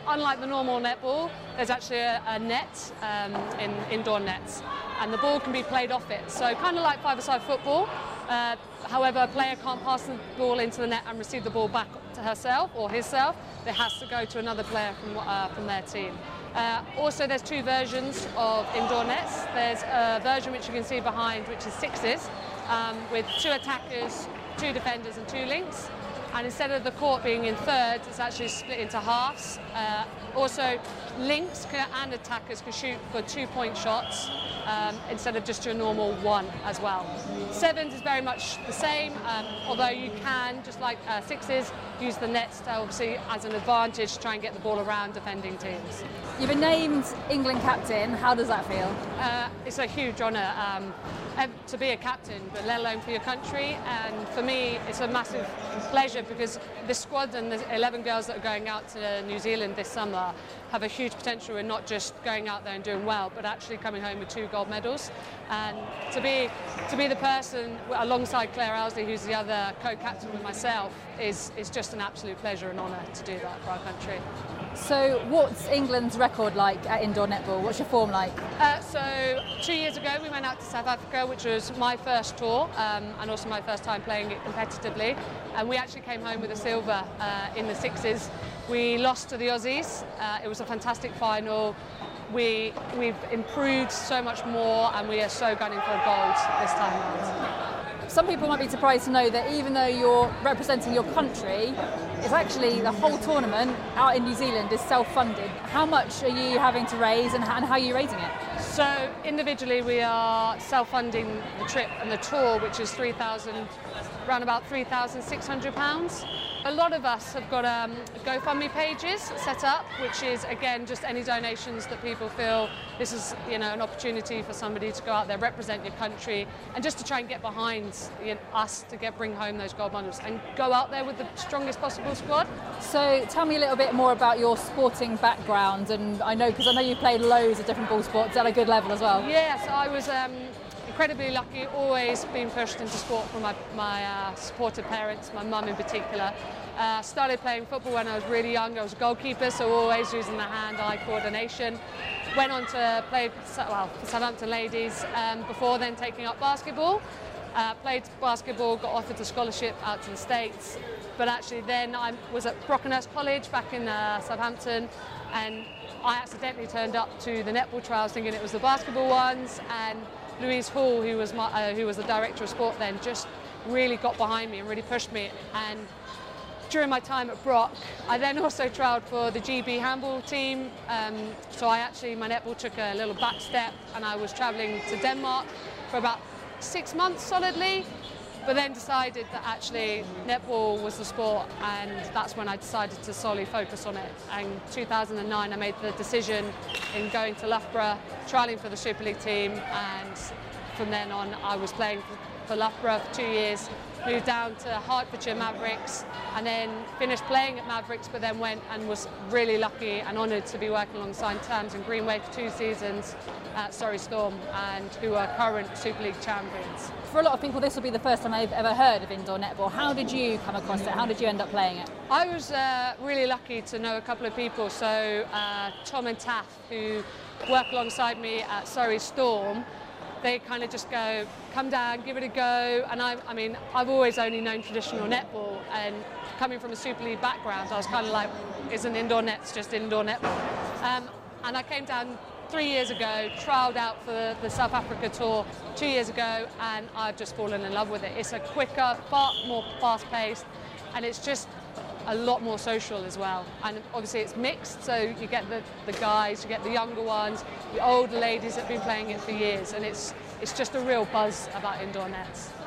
unlike the normal netball, there's actually a net in indoor nets, and the ball can be played off it. So kind of like five-a-side football. However, a player can't pass the ball into the net and receive the ball back to herself or himself. It has to go to another player from their team. Also, there's two versions of indoor nets. There's a version which you can see behind, which is sixes, with 2 attackers, 2 defenders and 2 links. And instead of the court being in thirds, it's actually split into halves. Also, links and attackers can shoot for 2-point shots instead of just your normal 1 as well. Sevens is very much the same, although you can, just like sixes, use the nets to obviously as an advantage to try and get the ball around defending teams. You've been named England captain. How does that feel? It's a huge honour to be a captain, but let alone for your country. And for me, it's a massive pleasure because this squad and the 11 girls that are going out to New Zealand this summer have a huge potential in not just going out there and doing well, but actually coming home with 2 gold medals. And to be the person alongside Claire Owsley, who's the other co-captain with myself, is just an absolute pleasure and honour to do that for our country. So what's England's record like at indoor netball? What's your form like? So 2 years ago we went out to South Africa, which was my first tour and also my first time playing it competitively, and we actually came home with a silver in the sixes. We lost to the Aussies. It was a fantastic final. We've improved so much more and we are so gunning for a gold this time around. Some people might be surprised to know that even though you're representing your country, it's actually the whole tournament out in New Zealand is self-funded. How much are you having to raise and how are you raising it? So individually we are self-funding the trip and the tour, which is around about £3,600. A lot of us have got GoFundMe pages set up, which is again just any donations that people feel this is an opportunity for somebody to go out there, represent your country, and just to try and get behind us to bring home those gold medals and go out there with the strongest possible squad. So tell me a little bit more about your sporting background, and I know you played loads of different ball sports at a good level as well. Yes, I was incredibly lucky, always been pushed into sport from my supportive parents, my mum in particular. Started playing football when I was really young. I was a goalkeeper, so always using the hand-eye coordination. Went on to play for Southampton Ladies before then taking up basketball. Played basketball, got offered a scholarship out to the States, but actually then I was at Brockenhurst College back in Southampton, and I accidentally turned up to the netball trials thinking it was the basketball ones, and Louise Hall, who was the director of sport then, just really got behind me and really pushed me. And during my time at Brock, I then also trialled for the GB handball team. So my netball took a little back step, and I was travelling to Denmark for about 6 months solidly, but then decided that actually netball was the sport, and that's when I decided to solely focus on it. And in 2009 I made the decision in going to Loughborough, trialling for the Super League team, and from then on I was playing for Loughborough for 2 years, moved down to Hertfordshire Mavericks, and then finished playing at Mavericks, but then went and was really lucky and honoured to be working alongside Tamsin Greenway for 2 seasons at Surrey Storm, and who are current Super League champions. For a lot of people, this will be the first time they've ever heard of indoor netball. How did you come across it? How did you end up playing it? I was really lucky to know a couple of people. So Tom and Taff, who work alongside me at Surrey Storm, they kind of just go, come down, give it a go. And I've always only known traditional netball, and coming from a Super League background, I was kind of like, isn't indoor nets just indoor netball? And I came down 3 years ago, trialled out for the South Africa tour 2 years ago, and I've just fallen in love with it. It's a quicker, far more fast-paced, and it's just a lot more social as well. And obviously it's mixed, so you get the guys, you get the younger ones, the older ladies that have been playing it for years, and it's just a real buzz about indoor nets.